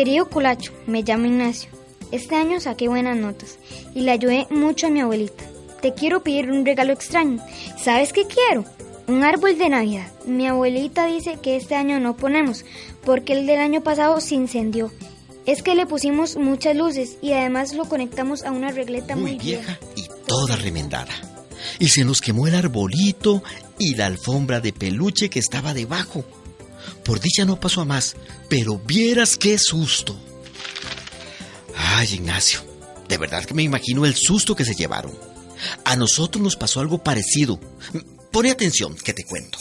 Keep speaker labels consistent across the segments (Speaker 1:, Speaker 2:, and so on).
Speaker 1: Querido Colacho, me llamo Ignacio. Este año saqué buenas notas y le ayudé mucho a mi abuelita. Te quiero pedir un regalo extraño. ¿Sabes qué quiero? Un árbol de Navidad. Mi abuelita dice que este año no ponemos porque el del año pasado se incendió. Es que le pusimos muchas luces y además lo conectamos a una regleta muy vieja
Speaker 2: y toda remendada. Y se nos quemó el arbolito y la alfombra de peluche que estaba debajo. Por dicha no pasó a más, pero vieras qué susto. Ay, Ignacio, de verdad que me imagino el susto que se llevaron. A nosotros nos pasó algo parecido. Pone atención, que te cuento.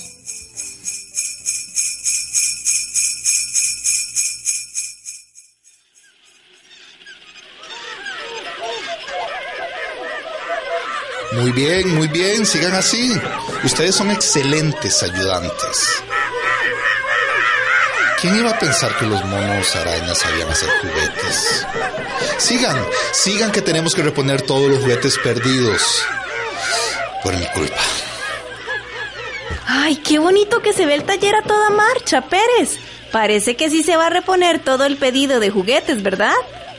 Speaker 3: Muy bien, sigan así. Ustedes son excelentes ayudantes. ¿Quién iba a pensar que los monos arañas sabían hacer juguetes? Sigan que tenemos que reponer todos los juguetes perdidos. Por mi culpa.
Speaker 4: ¡Ay, qué bonito que se ve el taller a toda marcha, Pérez! Parece que sí se va a reponer todo el pedido de juguetes, ¿verdad?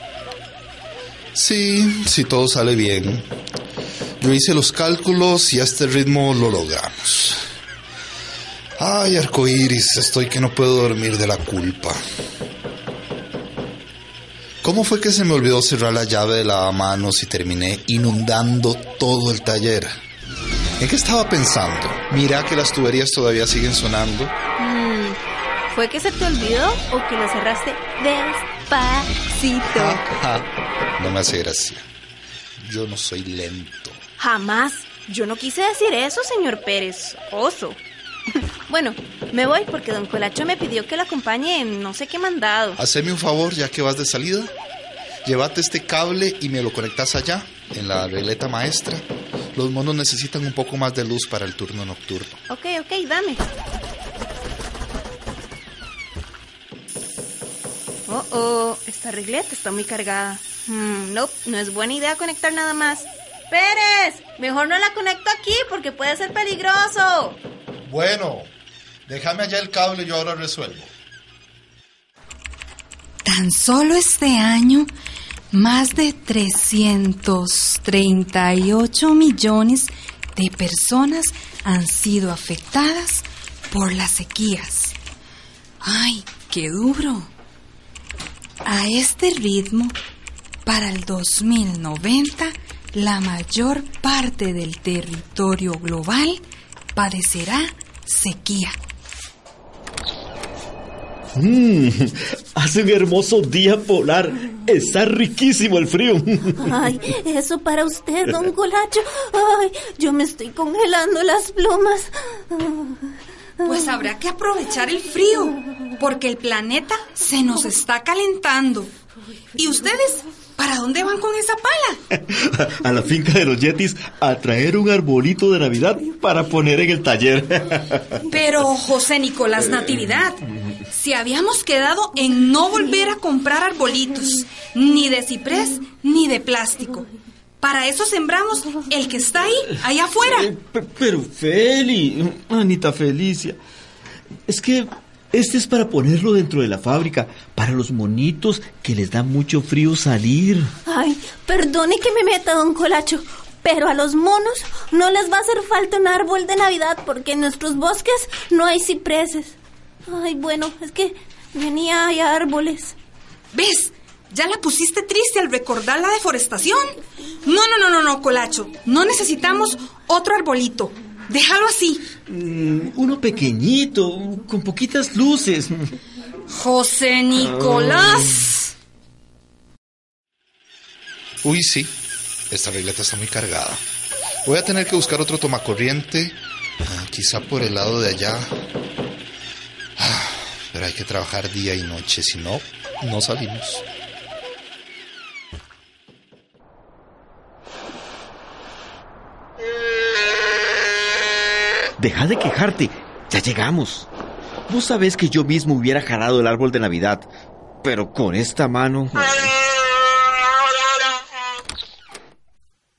Speaker 3: Sí, si todo sale bien. Yo hice los cálculos y a este ritmo lo logramos. Ay, arcoíris, estoy que no puedo dormir de la culpa. ¿Cómo fue que se me olvidó cerrar la llave de lavamanos y terminé inundando todo el taller? ¿En qué estaba pensando? Mira que las tuberías todavía siguen sonando.
Speaker 4: ¿Fue que se te olvidó o que lo cerraste despacito?
Speaker 3: No me hace gracia. Yo no soy lento.
Speaker 4: Jamás. Yo no quise decir eso, señor Pérez. Oso. Bueno, me voy porque don Colacho me pidió que lo acompañe en no sé qué mandado.
Speaker 3: Haceme un favor, ya que vas de salida. Llévate este cable y me lo conectas allá, en la regleta maestra. Los monos necesitan un poco más de luz para el turno nocturno.
Speaker 4: Ok, dame. Esta regleta está muy cargada. No es buena idea conectar nada más. ¡Pérez! Mejor no la conecto aquí porque puede ser peligroso.
Speaker 3: Bueno, déjame allá el cable y yo ahora resuelvo.
Speaker 5: Tan solo este año, más de 338 millones de personas han sido afectadas por las sequías. ¡Ay, qué duro! A este ritmo, para el 2090, la mayor parte del territorio global padecerá sequía.
Speaker 6: Hace un hermoso día polar. Está riquísimo el frío.
Speaker 4: Ay, eso para usted, don Colacho. Ay, yo me estoy congelando las plumas.
Speaker 5: Pues habrá que aprovechar el frío, porque el planeta se nos está calentando. ¿Y ustedes? ¿Para dónde van con esa pala?
Speaker 6: A la finca de los Yetis a traer un arbolito de Navidad para poner en el taller.
Speaker 5: Pero, José Nicolás Natividad, si habíamos quedado en no volver a comprar arbolitos, ni de ciprés ni de plástico. Para eso sembramos el que está ahí, allá afuera.
Speaker 6: Pero Anita Felicia, es que este es para ponerlo dentro de la fábrica, para los monitos que les da mucho frío salir.
Speaker 4: Ay, perdone que me meta, don Colacho, pero a los monos no les va a hacer falta un árbol de Navidad porque en nuestros bosques no hay cipreses. Ay, bueno, es que ni hay árboles.
Speaker 5: ¿Ves? ¿Ya la pusiste triste al recordar la deforestación? No, Colacho. No necesitamos otro arbolito. Déjalo así.
Speaker 6: Uno pequeñito, con poquitas luces.
Speaker 5: José Nicolás.
Speaker 3: Uy, sí. Esta regleta está muy cargada. Voy a tener que buscar otro tomacorriente. Quizá por el lado de allá. Pero hay que trabajar día y noche. Si no, no salimos.
Speaker 2: Deja de quejarte, ya llegamos. Vos sabés que yo mismo hubiera jalado el árbol de Navidad, pero con esta mano...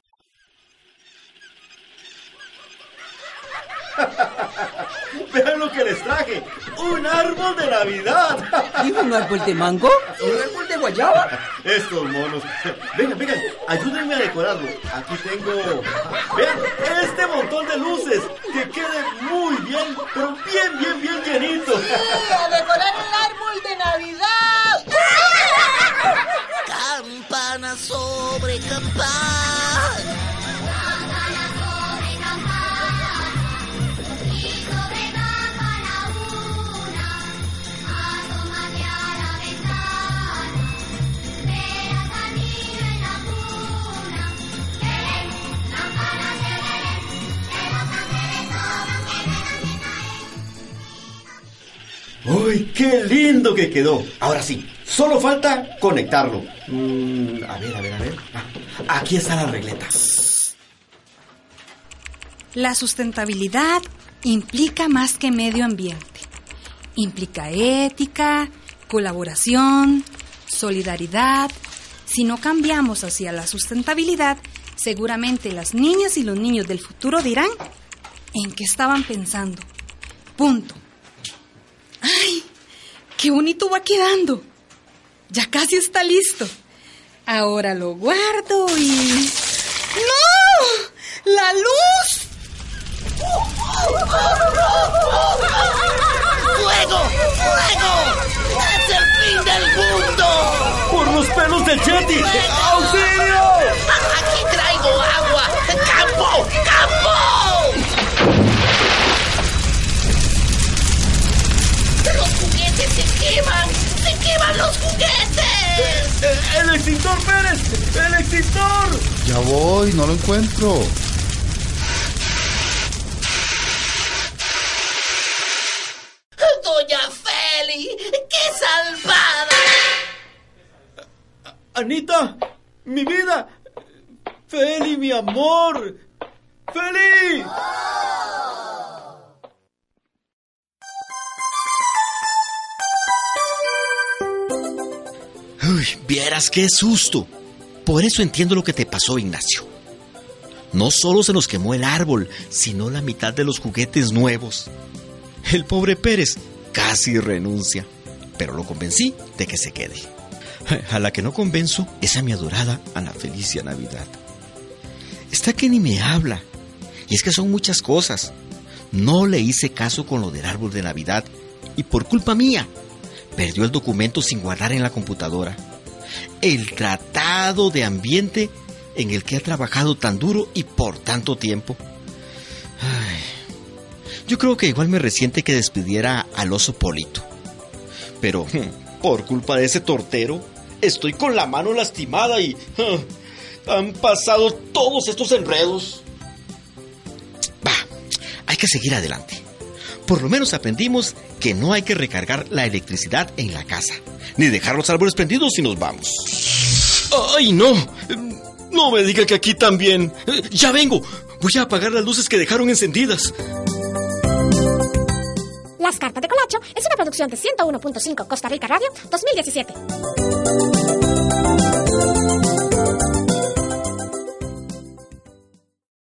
Speaker 6: Vean lo que les traje. ¡Un árbol de Navidad!
Speaker 7: ¿Y un árbol de mango? ¿Un árbol de guayaba?
Speaker 6: Estos monos. Vengan, ayúdenme a decorarlo. Aquí tengo... Vean, este montón de luces. Que quede muy bien, pero bien llenito.
Speaker 8: ¡Sí, a decorar el árbol de Navidad!
Speaker 9: Campana sobre campana.
Speaker 6: ¡Uy, qué lindo que quedó! Ahora sí, solo falta conectarlo. A ver. Aquí está la regleta.
Speaker 5: La sustentabilidad implica más que medio ambiente. Implica ética, colaboración, solidaridad. Si no cambiamos hacia la sustentabilidad, seguramente las niñas y los niños del futuro dirán en qué estaban pensando. Punto. ¡Ay! ¡Qué bonito va quedando! Ya casi está listo. Ahora lo guardo y... ¡No! ¡La luz!
Speaker 9: ¡Fuego! ¡Es el fin del mundo!
Speaker 6: ¡Por los pelos del Yeti! ¡Auxilio!
Speaker 9: ¡Aquí traigo agua! ¡Campo! ¡Los juguetes se queman los juguetes!
Speaker 6: ¡El extintor, Pérez! ¡El extintor!
Speaker 3: Ya voy, no lo encuentro.
Speaker 9: ¡Doña Feli! ¡Qué salvada!
Speaker 6: ¡Anita! ¡Mi vida! ¡Feli, mi amor! ¡Feli!
Speaker 2: Uy, vieras qué susto. Por eso entiendo lo que te pasó, Ignacio. No solo se nos quemó el árbol, sino la mitad de los juguetes nuevos. El pobre Pérez casi renuncia, pero lo convencí de que se quede. A la que no convenzo es a mi adorada Ana Felicia Navidad. Está que ni me habla. Y es que son muchas cosas. No le hice caso con lo del árbol de Navidad y por culpa mía perdió el documento sin guardar en la computadora. El tratado de ambiente en el que ha trabajado tan duro y por tanto tiempo. Ay, yo creo que igual me resiente que despidiera al oso Polito. Pero por culpa de ese tortero estoy con la mano lastimada y han pasado todos estos enredos. Va, hay que seguir adelante. Por lo menos aprendimos que no hay que recargar la electricidad en la casa, ni dejar los árboles prendidos si nos vamos. ¡Ay, no! No me diga que aquí también. ¡Ya vengo! Voy a apagar las luces que dejaron encendidas.
Speaker 10: Las Cartas de Colacho es una producción de 101.5 Costa Rica Radio 2017.